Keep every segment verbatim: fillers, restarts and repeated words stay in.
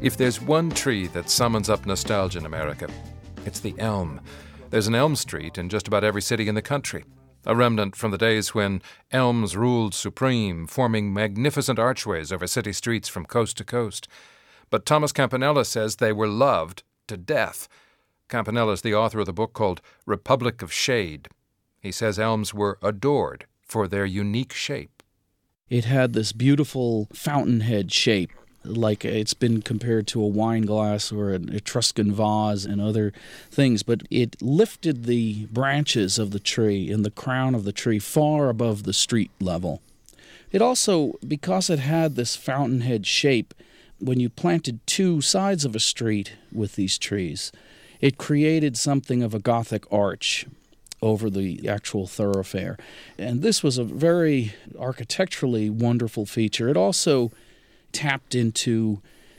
If there's one tree that summons up nostalgia in America, it's the elm. There's an Elm Street in just about every city in the country, a remnant from the days when elms ruled supreme, forming magnificent archways over city streets from coast to coast. But Thomas Campanella says they were loved to death. Campanella is the author of the book called Republic of Shade. He says elms were adored for their unique shape. It had this beautiful fountainhead shape, like it's been compared to a wine glass or an Etruscan vase and other things, but it lifted the branches of the tree and the crown of the tree far above the street level. It also, because it had this fountainhead shape, when you planted two sides of a street with these trees, it created something of a Gothic arch over the actual thoroughfare. And this was a very architecturally wonderful feature. It also tapped into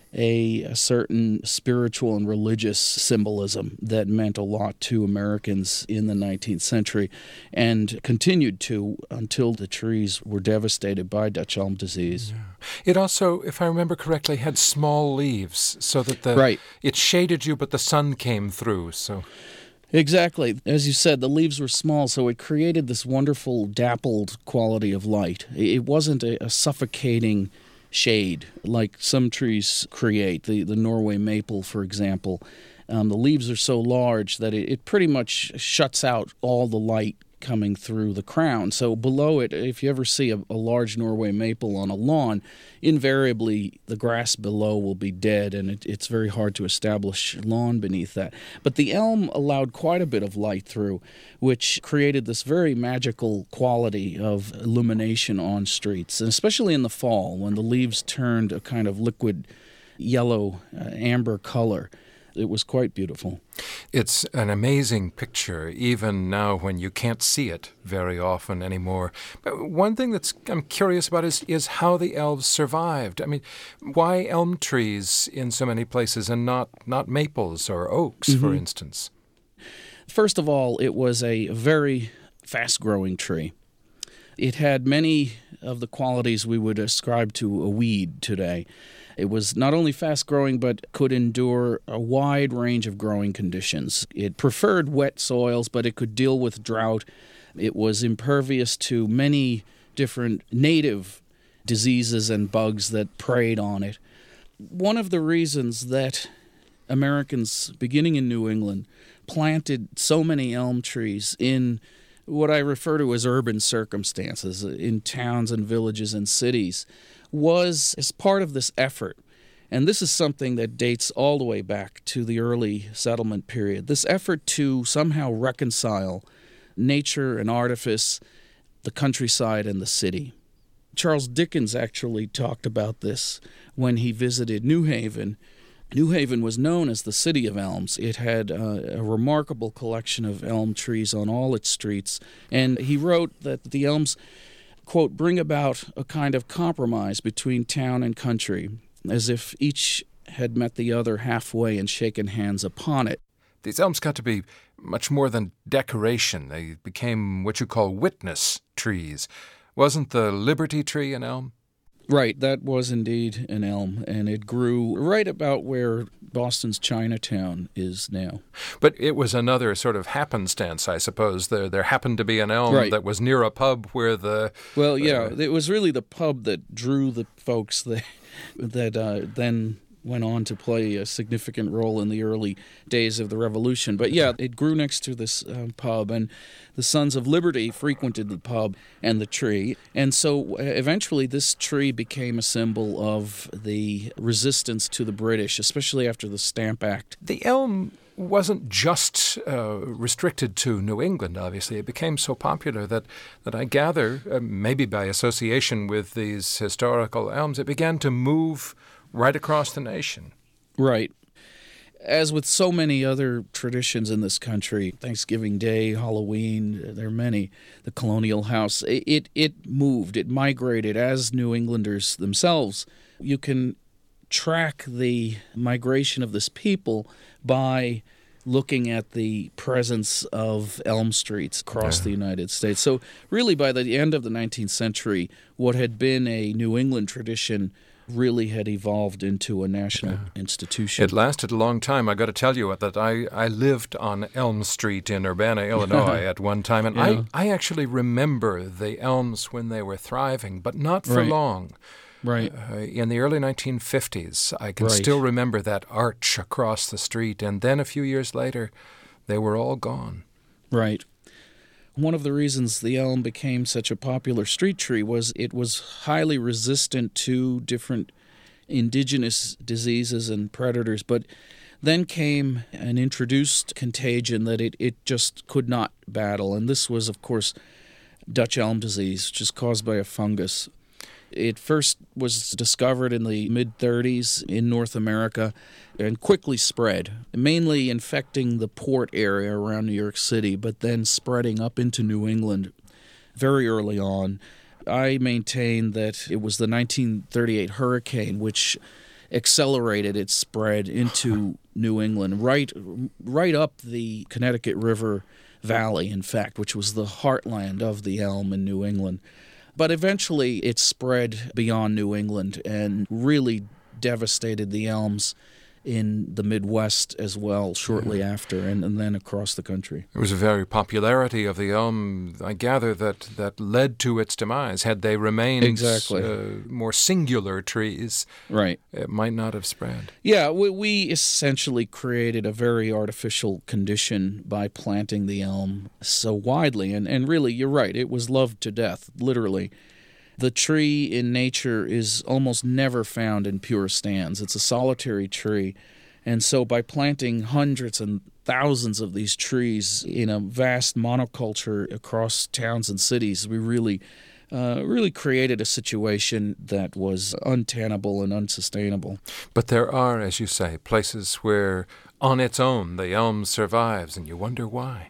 a, a certain spiritual and religious symbolism that meant a lot to Americans in the nineteenth century and continued to until the trees were devastated by Dutch elm disease. Yeah. It also, if I remember correctly, had small leaves so that the right. it shaded you, but the sun came through. So. Exactly. As you said, the leaves were small, so it created this wonderful dappled quality of light. It wasn't a, a suffocating shade like some trees create. The the Norway maple, for example, um, the leaves are so large that it, it pretty much shuts out all the light coming through the crown. So below it, if you ever see a, a large Norway maple on a lawn, invariably the grass below will be dead, and it, it's very hard to establish lawn beneath that. But the elm allowed quite a bit of light through, which created this very magical quality of illumination on streets, and especially in the fall when the leaves turned a kind of liquid yellow, uh, amber color. It was quite beautiful. It's an amazing picture, even now when you can't see it very often anymore. But one thing that's I'm curious about is, is how the elves survived. I mean, why elm trees in so many places and not, not maples or oaks, mm-hmm. for instance? First of all, it was a very fast-growing tree. It had many of the qualities we would ascribe to a weed today. It was not only fast-growing, but could endure a wide range of growing conditions. It preferred wet soils, but it could deal with drought. It was impervious to many different native diseases and bugs that preyed on it. One of the reasons that Americans, beginning in New England, planted so many elm trees in what I refer to as urban circumstances, in towns and villages and cities, was as part of this effort. And this is something that dates all the way back to the early settlement period. This effort to somehow reconcile nature and artifice, the countryside and the city. Charles Dickens actually talked about this when he visited New Haven. New Haven was known as the City of Elms. It had uh, a remarkable collection of elm trees on all its streets. And he wrote that the elms, quote, bring about a kind of compromise between town and country, as if each had met the other halfway and shaken hands upon it. These elms got to be much more than decoration. They became what you call witness trees. Wasn't the Liberty tree an elm? Right, that was indeed an elm, and it grew right about where Boston's Chinatown is now. But it was another sort of happenstance, I suppose. There there happened to be an elm right. that was near a pub where the... Well, yeah, uh, it was really the pub that drew the folks that, that uh, then went on to play a significant role in the early days of the Revolution. But yeah, it grew next to this uh, pub, and the Sons of Liberty frequented the pub and the tree. And so eventually this tree became a symbol of the resistance to the British, especially after the Stamp Act. The elm wasn't just uh, restricted to New England, obviously. It became so popular that, that I gather, uh, maybe by association with these historical elms, it began to move right across the nation. Right. As with so many other traditions in this country, Thanksgiving Day, Halloween, there are many, the Colonial House, it, it moved, it migrated as New Englanders themselves. You can track the migration of this people by looking at the presence of elm streets across yeah. the United States. So really by the end of the nineteenth century, what had been a New England tradition really had evolved into a national Yeah. institution. It lasted a long time. I got to tell you that I, I lived on Elm Street in Urbana, Illinois at one time, and Yeah. I, I actually remember the elms when they were thriving, but not for Right. long. Right. Uh, in the early nineteen fifties, I can Right. still remember that arch across the street, and then a few years later, they were all gone. Right. One of the reasons the elm became such a popular street tree was it was highly resistant to different indigenous diseases and predators, but then came an introduced contagion that it, it just could not battle, and this was, of course, Dutch elm disease, which is caused by a fungus. It first was discovered in the mid-thirties in North America and quickly spread, mainly infecting the port area around New York City, but then spreading up into New England very early on. I maintain that it was the nineteen thirty-eight hurricane which accelerated its spread into New England, right, right up the Connecticut River Valley, in fact, which was the heartland of the elm in New England. But eventually it spread beyond New England and really devastated the elms in the Midwest as well shortly Yeah. after, and, and then across the country. There was a very popularity of the elm, I gather, that, that led to its demise. Had they remained Exactly. uh, more singular trees, Right. it might not have spread. Yeah, we, we essentially created a very artificial condition by planting the elm so widely. And, and really, you're right, it was loved to death, literally. The tree in nature is almost never found in pure stands. It's a solitary tree. And so by planting hundreds and thousands of these trees in a vast monoculture across towns and cities, we really uh, really created a situation that was untenable and unsustainable. But there are, as you say, places where on its own the elm survives, and you wonder why.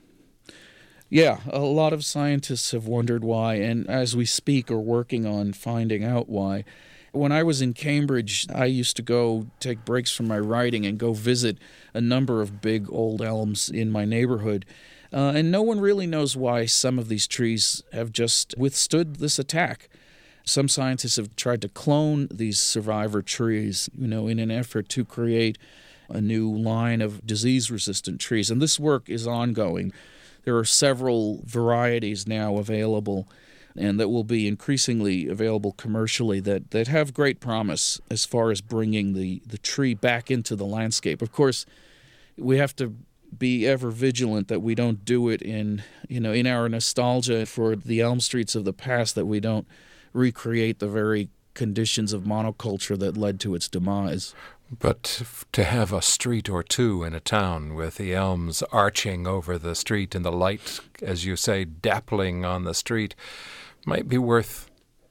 Yeah, a lot of scientists have wondered why, and as we speak are working on finding out why. When I was in Cambridge, I used to go take breaks from my writing and go visit a number of big old elms in my neighborhood. Uh, and no one really knows why some of these trees have just withstood this attack. Some scientists have tried to clone these survivor trees, you know, in an effort to create a new line of disease-resistant trees. And this work is ongoing. There are several varieties now available, and that will be increasingly available commercially, that, that have great promise as far as bringing the, the tree back into the landscape. Of course, we have to be ever vigilant that we don't do it in, you know, in our nostalgia for the elm streets of the past, that we don't recreate the very conditions of monoculture that led to its demise. But to have a street or two in a town with the elms arching over the street and the light, as you say, dappling on the street, might be worth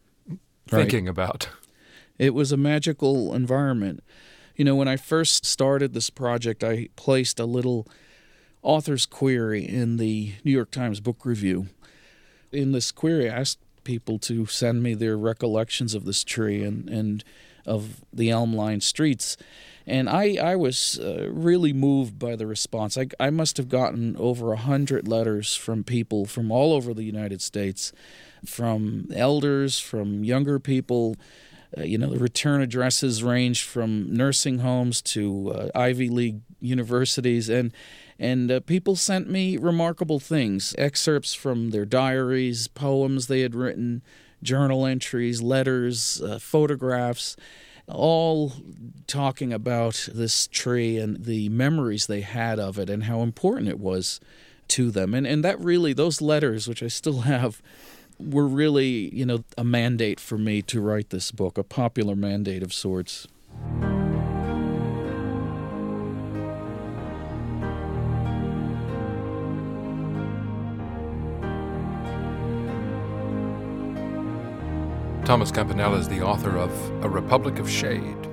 thinking Right. about. It was a magical environment. You know, when I first started this project, I placed a little author's query in the New York Times Book Review. In this query, I asked people to send me their recollections of this tree and, and of the elm-lined streets. And I, I was uh, really moved by the response. I, I must have gotten over a hundred letters from people from all over the United States, from elders, from younger people. Uh, you know, the return addresses ranged from nursing homes to uh, Ivy League universities, and and uh, people sent me remarkable things, excerpts from their diaries, poems they had written, journal entries, letters, uh, photographs, all talking about this tree and the memories they had of it and how important it was to them. And and that really, those letters, which I still have, were really, you know, a mandate for me to write this book, a popular mandate of sorts. Thomas Campanella is the author of A Republic of Shade.